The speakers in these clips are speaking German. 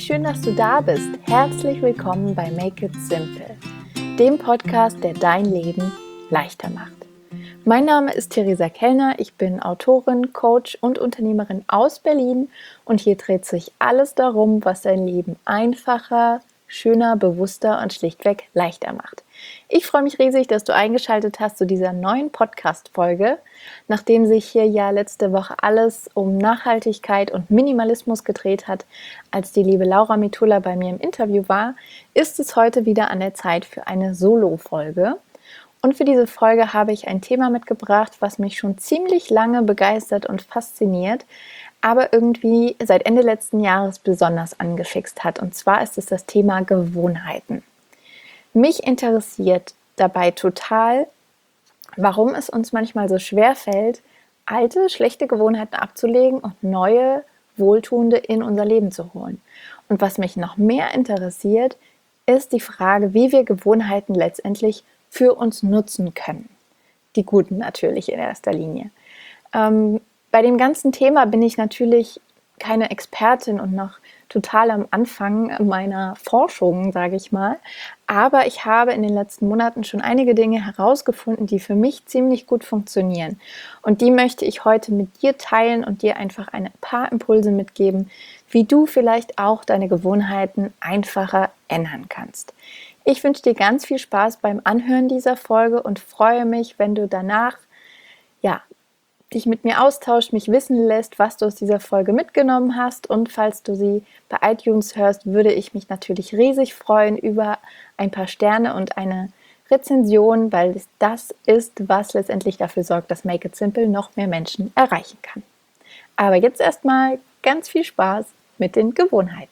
schön, dass du da bist. Herzlich willkommen bei Make It Simple, dem Podcast, der dein Leben leichter macht. Mein Name ist Theresa Kellner, ich bin Autorin, Coach und Unternehmerin aus Berlin und hier dreht sich alles darum, was dein Leben einfacher, schöner, bewusster und schlichtweg leichter macht. Ich freue mich riesig, dass du eingeschaltet hast zu dieser neuen Podcast-Folge. Nachdem sich hier ja letzte Woche alles um Nachhaltigkeit und Minimalismus gedreht hat, als die liebe Laura Mitula bei mir im Interview war, ist es heute wieder an der Zeit für eine Solo-Folge. Und für diese Folge habe ich ein Thema mitgebracht, was mich schon ziemlich lange begeistert und fasziniert, aber irgendwie seit Ende letzten Jahres besonders angefixt hat. Und zwar ist es das Thema Gewohnheiten. Mich interessiert dabei total, warum es uns manchmal so schwer fällt, alte, schlechte Gewohnheiten abzulegen und neue, wohltuende in unser Leben zu holen. Und was mich noch mehr interessiert, ist die Frage, wie wir Gewohnheiten letztendlich für uns nutzen können. Die guten natürlich in erster Linie. Bei dem ganzen Thema bin ich natürlich keine Expertin und noch total am Anfang meiner Forschung, sage ich mal. Aber ich habe in den letzten Monaten schon einige Dinge herausgefunden, die für mich ziemlich gut funktionieren. Und die möchte ich heute mit dir teilen und dir einfach ein paar Impulse mitgeben, wie du vielleicht auch deine Gewohnheiten einfacher ändern kannst. Ich wünsche dir ganz viel Spaß beim Anhören dieser Folge und freue mich, wenn du danach dich mit mir austauscht, mich wissen lässt, was du aus dieser Folge mitgenommen hast. Und falls du sie bei iTunes hörst, würde ich mich natürlich riesig freuen über ein paar Sterne und eine Rezension, weil das ist, was letztendlich dafür sorgt, dass Make It Simple noch mehr Menschen erreichen kann. Aber jetzt erstmal ganz viel Spaß mit den Gewohnheiten.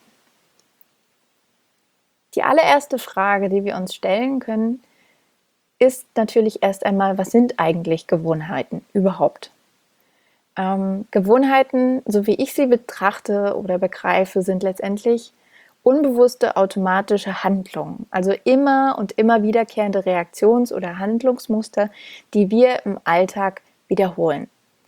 Die allererste Frage, die wir uns stellen können, ist natürlich erst einmal, was sind eigentlich Gewohnheiten überhaupt? Gewohnheiten, so wie ich sie betrachte oder begreife, sind letztendlich unbewusste automatische Handlungen, also immer und immer wiederkehrende Reaktions- oder Handlungsmuster, die wir im Alltag wiederholen.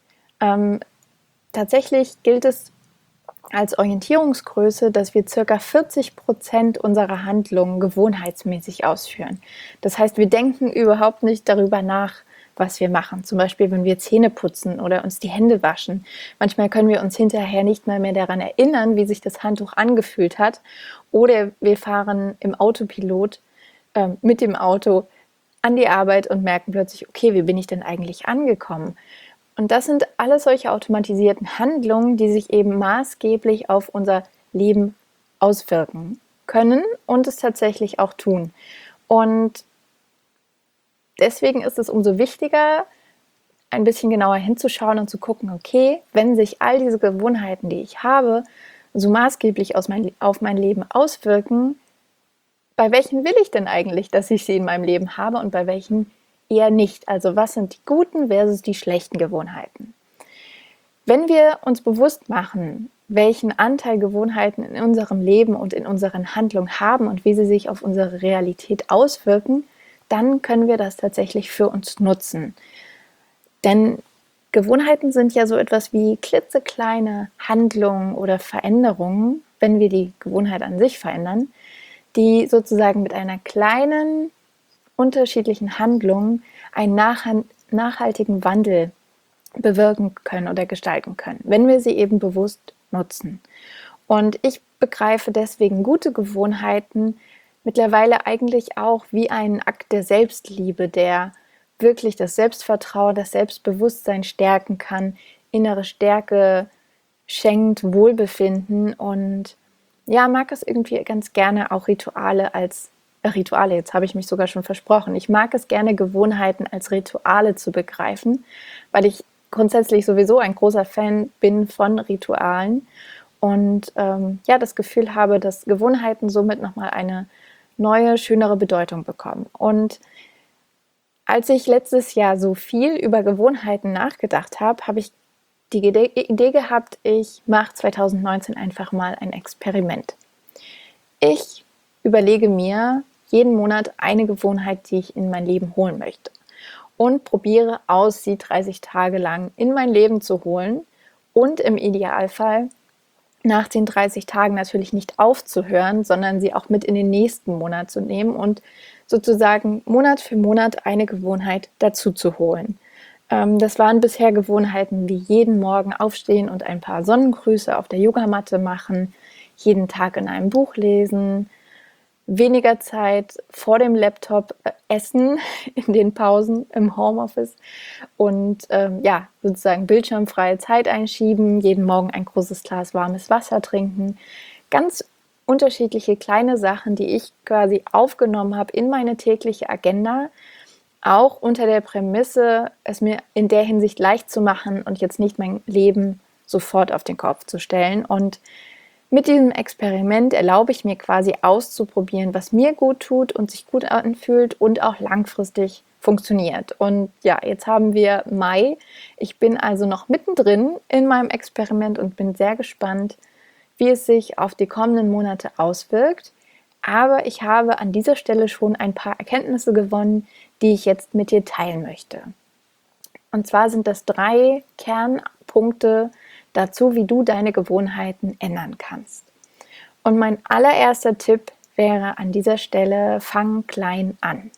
Tatsächlich gilt es als Orientierungsgröße, dass wir ca. 40% unserer Handlungen gewohnheitsmäßig ausführen. Das heißt, wir denken überhaupt nicht darüber nach, was wir machen. Zum Beispiel, wenn wir Zähne putzen oder uns die Hände waschen. Manchmal können wir uns hinterher nicht mal mehr daran erinnern, wie sich das Handtuch angefühlt hat. Oder wir fahren im Autopilot mit dem Auto an die Arbeit und merken plötzlich, okay, wie bin ich denn eigentlich angekommen? Und das sind alles solche automatisierten Handlungen, die sich eben maßgeblich auf unser Leben auswirken können und es tatsächlich auch tun. Und deswegen ist es umso wichtiger, ein bisschen genauer hinzuschauen und zu gucken, okay, wenn sich all diese Gewohnheiten, die ich habe, so maßgeblich auf mein Leben auswirken, bei welchen will ich denn eigentlich, dass ich sie in meinem Leben habe und bei welchen eher nicht? Also was sind die guten versus die schlechten Gewohnheiten? Wenn wir uns bewusst machen, welchen Anteil Gewohnheiten in unserem Leben und in unseren Handlungen haben und wie sie sich auf unsere Realität auswirken, dann können wir das tatsächlich für uns nutzen. Denn Gewohnheiten sind ja so etwas wie klitzekleine Handlungen oder Veränderungen, wenn wir die Gewohnheit an sich verändern, die sozusagen mit einer kleinen, unterschiedlichen Handlung einen nachhaltigen Wandel bewirken können oder gestalten können, wenn wir sie eben bewusst nutzen. Und ich begreife deswegen gute Gewohnheiten mittlerweile eigentlich auch wie einen Akt der Selbstliebe, der wirklich das Selbstvertrauen, das Selbstbewusstsein stärken kann, innere Stärke schenkt, Wohlbefinden und ja, mag es irgendwie ganz gerne auch Rituale, jetzt habe ich mich sogar schon versprochen. Ich mag es gerne, Gewohnheiten als Rituale zu begreifen, weil ich grundsätzlich sowieso ein großer Fan bin von Ritualen und das Gefühl habe, dass Gewohnheiten somit nochmal eine neue, schönere Bedeutung bekommen. Und als ich letztes Jahr so viel über Gewohnheiten nachgedacht habe, habe ich die Idee gehabt, ich mache 2019 einfach mal ein Experiment. Ich überlege mir jeden Monat eine Gewohnheit, die ich in mein Leben holen möchte und probiere aus, sie 30 Tage lang in mein Leben zu holen und im Idealfall nach den 30 Tagen natürlich nicht aufzuhören, sondern sie auch mit in den nächsten Monat zu nehmen und sozusagen Monat für Monat eine Gewohnheit dazu zu holen. Das waren bisher Gewohnheiten wie jeden Morgen aufstehen und ein paar Sonnengrüße auf der Yogamatte machen, jeden Tag in einem Buch lesen, weniger Zeit vor dem Laptop essen in den Pausen im Homeoffice und sozusagen bildschirmfreie Zeit einschieben, jeden Morgen ein großes Glas warmes Wasser trinken. Ganz unterschiedliche kleine Sachen, die ich quasi aufgenommen habe in meine tägliche Agenda, auch unter der Prämisse, es mir in der Hinsicht leicht zu machen und jetzt nicht mein Leben sofort auf den Kopf zu stellen. Und mit diesem Experiment erlaube ich mir quasi auszuprobieren, was mir gut tut und sich gut anfühlt und auch langfristig funktioniert. Und ja, jetzt haben wir Mai. Ich bin also noch mittendrin in meinem Experiment und bin sehr gespannt, wie es sich auf die kommenden Monate auswirkt. Aber ich habe an dieser Stelle schon ein paar Erkenntnisse gewonnen, die ich jetzt mit dir teilen möchte. Und zwar sind das 3 Kernpunkte dazu, wie du deine Gewohnheiten ändern kannst. Und mein allererster Tipp wäre an dieser Stelle: Fang klein an.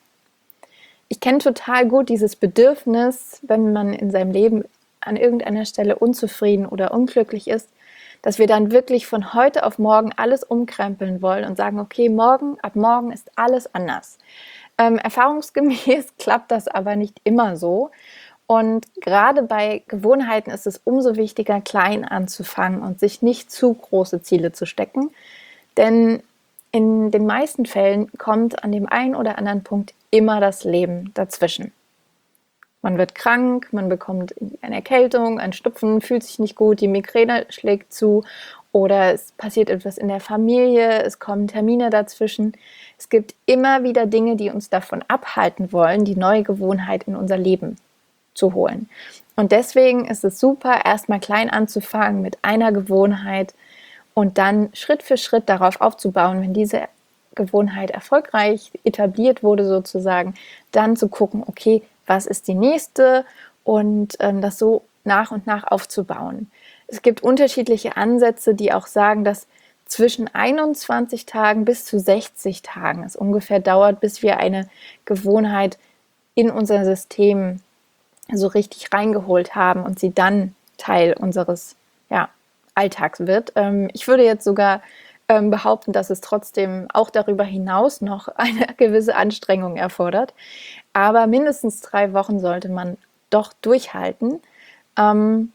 Ich kenne total gut dieses Bedürfnis, wenn man in seinem Leben an irgendeiner Stelle unzufrieden oder unglücklich ist, dass wir dann wirklich von heute auf morgen alles umkrempeln wollen und sagen, okay, ab morgen ist alles anders. Erfahrungsgemäß klappt das aber nicht immer so. Und gerade bei Gewohnheiten ist es umso wichtiger, klein anzufangen und sich nicht zu große Ziele zu stecken. Denn in den meisten Fällen kommt an dem einen oder anderen Punkt immer das Leben dazwischen. Man wird krank, man bekommt eine Erkältung, ein Schnupfen, fühlt sich nicht gut, die Migräne schlägt zu oder es passiert etwas in der Familie, es kommen Termine dazwischen. Es gibt immer wieder Dinge, die uns davon abhalten wollen, die neue Gewohnheit in unser Leben zu holen. Und deswegen ist es super, erstmal klein anzufangen mit einer Gewohnheit und dann Schritt für Schritt darauf aufzubauen, wenn diese Gewohnheit erfolgreich etabliert wurde sozusagen, dann zu gucken, okay, was ist die nächste und das so nach und nach aufzubauen. Es gibt unterschiedliche Ansätze, die auch sagen, dass zwischen 21 Tagen bis zu 60 Tagen es ungefähr dauert, bis wir eine Gewohnheit in unser System so richtig reingeholt haben und sie dann Teil unseres Alltags wird. Ich würde jetzt sogar behaupten, dass es trotzdem auch darüber hinaus noch eine gewisse Anstrengung erfordert. Aber mindestens 3 Wochen sollte man doch durchhalten. Und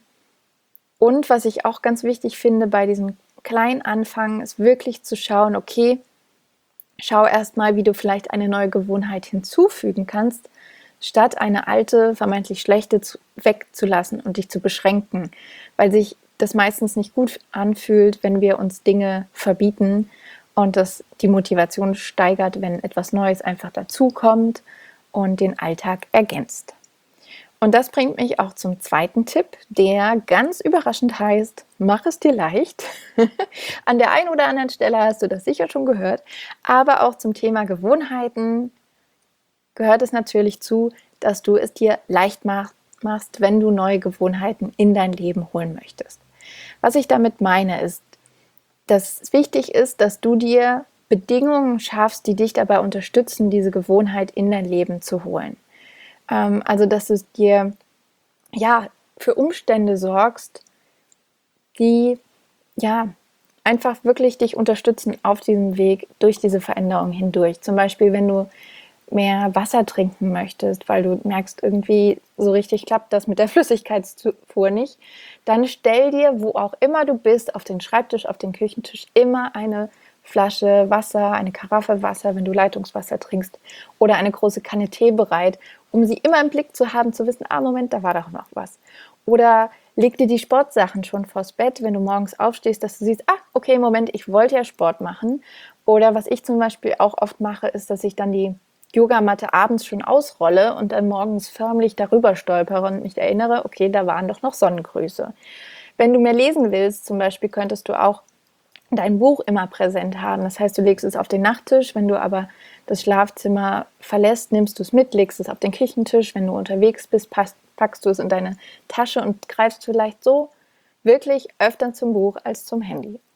was ich auch ganz wichtig finde bei diesem kleinen Anfang, ist wirklich zu schauen, okay, schau erstmal, wie du vielleicht eine neue Gewohnheit hinzufügen kannst, statt eine alte, vermeintlich schlechte wegzulassen und dich zu beschränken, weil sich das meistens nicht gut anfühlt, wenn wir uns Dinge verbieten und das die Motivation steigert, wenn etwas Neues einfach dazukommt und den Alltag ergänzt. Und das bringt mich auch zum zweiten Tipp, der ganz überraschend heißt: Mach es dir leicht. An der einen oder anderen Stelle hast du das sicher schon gehört, aber auch zum Thema Gewohnheiten gehört es natürlich zu, dass du es dir leicht machst, wenn du neue Gewohnheiten in dein Leben holen möchtest. Was ich damit meine, ist, dass es wichtig ist, dass du dir Bedingungen schaffst, die dich dabei unterstützen, diese Gewohnheit in dein Leben zu holen. Also, dass du dir für Umstände sorgst, die einfach wirklich dich unterstützen auf diesem Weg durch diese Veränderung hindurch. Zum Beispiel, wenn du mehr Wasser trinken möchtest, weil du merkst, irgendwie so richtig klappt das mit der Flüssigkeitszufuhr nicht, dann stell dir, wo auch immer du bist, auf den Schreibtisch, auf den Küchentisch immer eine Flasche Wasser, eine Karaffe Wasser, wenn du Leitungswasser trinkst, oder eine große Kanne Tee bereit, um sie immer im Blick zu haben, zu wissen, Moment, da war doch noch was. Oder leg dir die Sportsachen schon vors Bett, wenn du morgens aufstehst, dass du siehst, okay, Moment, ich wollte ja Sport machen. Oder was ich zum Beispiel auch oft mache, ist, dass ich dann die Yogamatte abends schon ausrolle und dann morgens förmlich darüber stolpere und mich erinnere, okay, da waren doch noch Sonnengrüße. Wenn du mehr lesen willst, zum Beispiel, könntest du auch dein Buch immer präsent haben. Das heißt, du legst es auf den Nachttisch, wenn du aber das Schlafzimmer verlässt, nimmst du es mit, legst es auf den Küchentisch. Wenn du unterwegs bist, packst du es in deine Tasche und greifst vielleicht so wirklich öfter zum Buch als zum Handy.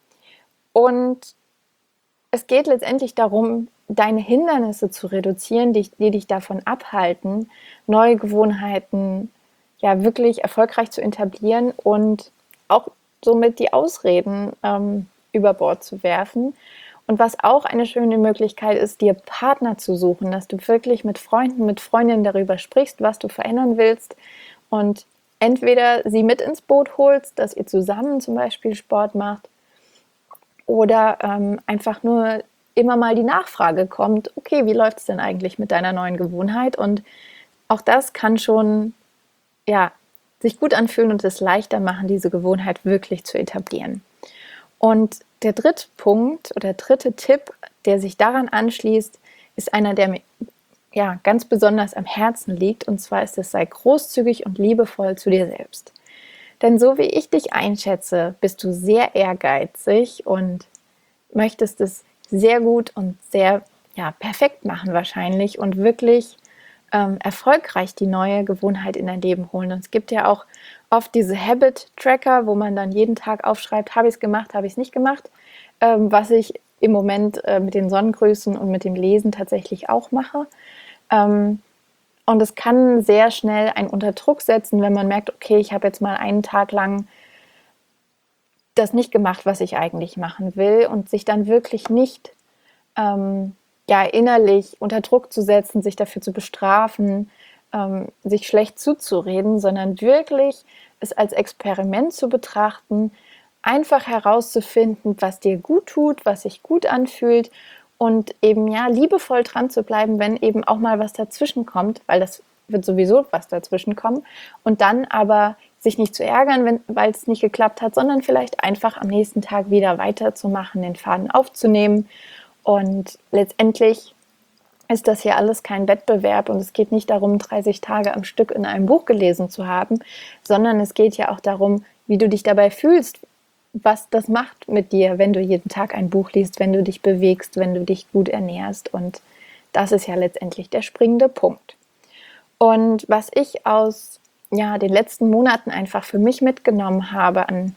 Und es geht letztendlich darum, deine Hindernisse zu reduzieren, die dich davon abhalten, neue Gewohnheiten ja wirklich erfolgreich zu etablieren und auch somit die Ausreden über Bord zu werfen. Und was auch eine schöne Möglichkeit ist, dir Partner zu suchen, dass du wirklich mit Freunden, mit Freundinnen darüber sprichst, was du verändern willst und entweder sie mit ins Boot holst, dass ihr zusammen zum Beispiel Sport macht oder einfach nur immer mal die Nachfrage kommt, okay, wie läuft es denn eigentlich mit deiner neuen Gewohnheit? Und auch das kann schon ja, sich gut anfühlen und es leichter machen, diese Gewohnheit wirklich zu etablieren. Und der dritte Punkt oder dritte Tipp, der sich daran anschließt, ist einer, der mir ja, ganz besonders am Herzen liegt. Und zwar ist es, sei großzügig und liebevoll zu dir selbst. Denn so wie ich dich einschätze, bist du sehr ehrgeizig und möchtest es sehr gut und sehr perfekt machen wahrscheinlich und wirklich erfolgreich die neue Gewohnheit in dein Leben holen. Und es gibt ja auch oft diese Habit-Tracker, wo man dann jeden Tag aufschreibt, habe ich es gemacht, habe ich es nicht gemacht, was ich im Moment mit den Sonnengrüßen und mit dem Lesen tatsächlich auch mache. Und es kann sehr schnell einen unter Druck setzen, wenn man merkt, okay, ich habe jetzt mal einen Tag lang das nicht gemacht, was ich eigentlich machen will und sich dann wirklich nicht innerlich unter Druck zu setzen, sich dafür zu bestrafen, sich schlecht zuzureden, sondern wirklich es als Experiment zu betrachten, einfach herauszufinden, was dir gut tut, was sich gut anfühlt und eben liebevoll dran zu bleiben, wenn eben auch mal was dazwischen kommt, weil das wird sowieso was dazwischen kommen und dann aber sich nicht zu ärgern, weil es nicht geklappt hat, sondern vielleicht einfach am nächsten Tag wieder weiterzumachen, den Faden aufzunehmen. Und letztendlich ist das hier alles kein Wettbewerb und es geht nicht darum, 30 Tage am Stück in einem Buch gelesen zu haben, sondern es geht ja auch darum, wie du dich dabei fühlst, was das macht mit dir, wenn du jeden Tag ein Buch liest, wenn du dich bewegst, wenn du dich gut ernährst. Und das ist ja letztendlich der springende Punkt. Und was ich aus den letzten Monaten einfach für mich mitgenommen habe an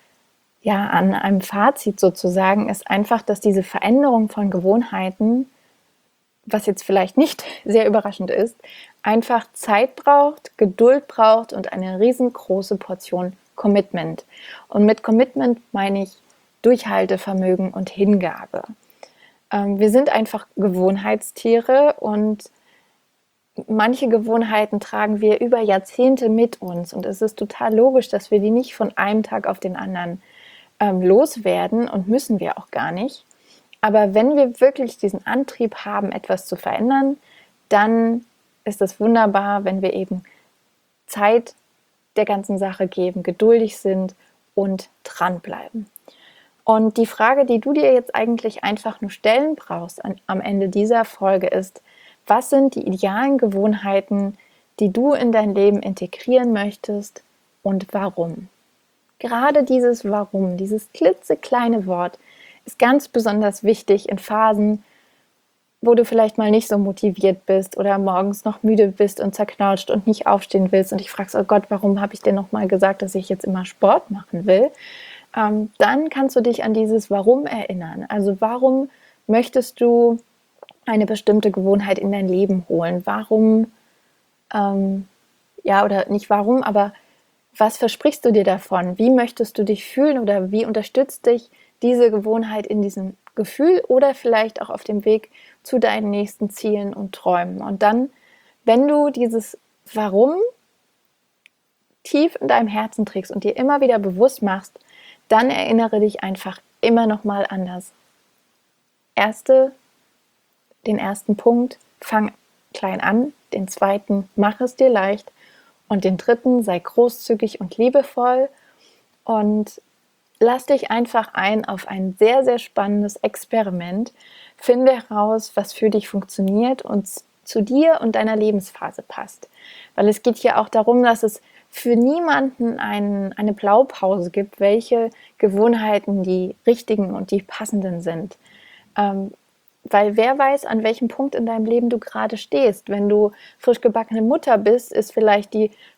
einem Fazit sozusagen, ist einfach, dass diese Veränderung von Gewohnheiten, was jetzt vielleicht nicht sehr überraschend ist, einfach Zeit braucht, Geduld braucht und eine riesengroße Portion Commitment. Und mit Commitment meine ich Durchhaltevermögen und Hingabe. Wir sind einfach Gewohnheitstiere und manche Gewohnheiten tragen wir über Jahrzehnte mit uns und es ist total logisch, dass wir die nicht von einem Tag auf den anderen loswerden und müssen wir auch gar nicht. Aber wenn wir wirklich diesen Antrieb haben, etwas zu verändern, dann ist es wunderbar, wenn wir eben Zeit der ganzen Sache geben, geduldig sind und dranbleiben. Und die Frage, die du dir jetzt eigentlich einfach nur stellen brauchst am Ende dieser Folge ist, was sind die idealen Gewohnheiten, die du in dein Leben integrieren möchtest und warum? Gerade dieses Warum, dieses klitzekleine Wort, ist ganz besonders wichtig in Phasen, wo du vielleicht mal nicht so motiviert bist oder morgens noch müde bist und zerknautscht und nicht aufstehen willst und dich fragst, oh Gott, warum habe ich dir nochmal gesagt, dass ich jetzt immer Sport machen will? Dann kannst du dich an dieses Warum erinnern. Also warum möchtest du eine bestimmte Gewohnheit in dein Leben holen? Warum, oder nicht warum, aber was versprichst du dir davon? Wie möchtest du dich fühlen oder wie unterstützt dich diese Gewohnheit in diesem Gefühl oder vielleicht auch auf dem Weg zu deinen nächsten Zielen und Träumen? Und dann, wenn du dieses Warum tief in deinem Herzen trägst und dir immer wieder bewusst machst, dann erinnere dich einfach immer noch mal an den ersten Punkt, fang klein an, den zweiten, mach es dir leicht und den dritten, sei großzügig und liebevoll und lass dich einfach ein auf ein sehr, sehr spannendes Experiment. Finde heraus, was für dich funktioniert und zu dir und deiner Lebensphase passt. Weil es geht hier auch darum, dass es für niemanden eine Blaupause gibt, welche Gewohnheiten die richtigen und die passenden sind. Weil wer weiß, an welchem Punkt in deinem Leben du gerade stehst. Wenn du frisch gebackene Mutter bist, ist vielleicht die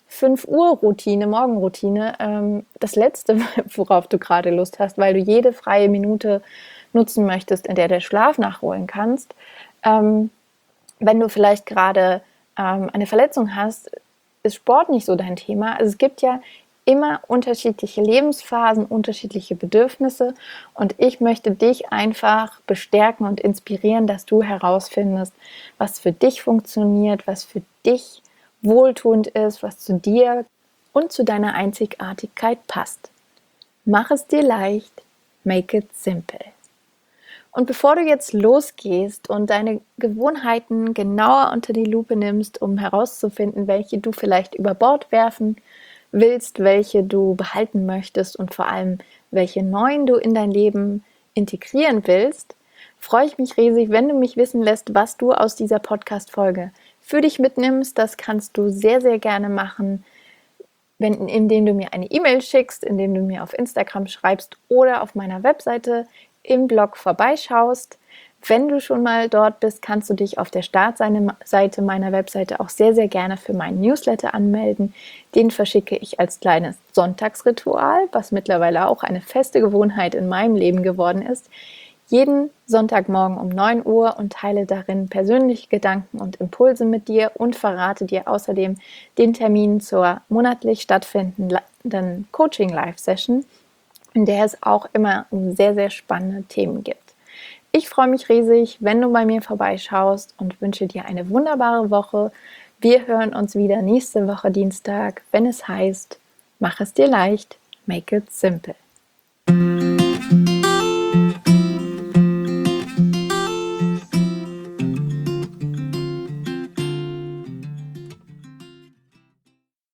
5 Uhr Routine, Morgenroutine, das Letzte, worauf du gerade Lust hast, weil du jede freie Minute nutzen möchtest, in der du Schlaf nachholen kannst. Wenn du vielleicht gerade eine Verletzung hast, ist Sport nicht so dein Thema. Also es gibt ja immer unterschiedliche Lebensphasen, unterschiedliche Bedürfnisse und ich möchte dich einfach bestärken und inspirieren, dass du herausfindest, was für dich funktioniert, was für dich wohltuend ist, was zu dir und zu deiner Einzigartigkeit passt. Mach es dir leicht, make it simple. Und bevor du jetzt losgehst und deine Gewohnheiten genauer unter die Lupe nimmst, um herauszufinden, welche du vielleicht über Bord werfen willst, welche du behalten möchtest und vor allem, welche neuen du in dein Leben integrieren willst, freue ich mich riesig, wenn du mich wissen lässt, was du aus dieser Podcast-Folge für dich mitnimmst. Das kannst du sehr, sehr gerne machen, indem du mir eine E-Mail schickst, indem du mir auf Instagram schreibst oder auf meiner Webseite im Blog vorbeischaust. Wenn du schon mal dort bist, kannst du dich auf der Startseite meiner Webseite auch sehr, sehr gerne für meinen Newsletter anmelden. Den verschicke ich als kleines Sonntagsritual, was mittlerweile auch eine feste Gewohnheit in meinem Leben geworden ist. Jeden Sonntagmorgen um 9 Uhr und teile darin persönliche Gedanken und Impulse mit dir und verrate dir außerdem den Termin zur monatlich stattfindenden Coaching-Live-Session, in der es auch immer sehr, sehr spannende Themen gibt. Ich freue mich riesig, wenn du bei mir vorbeischaust und wünsche dir eine wunderbare Woche. Wir hören uns wieder nächste Woche Dienstag, wenn es heißt, mach es dir leicht, make it simple.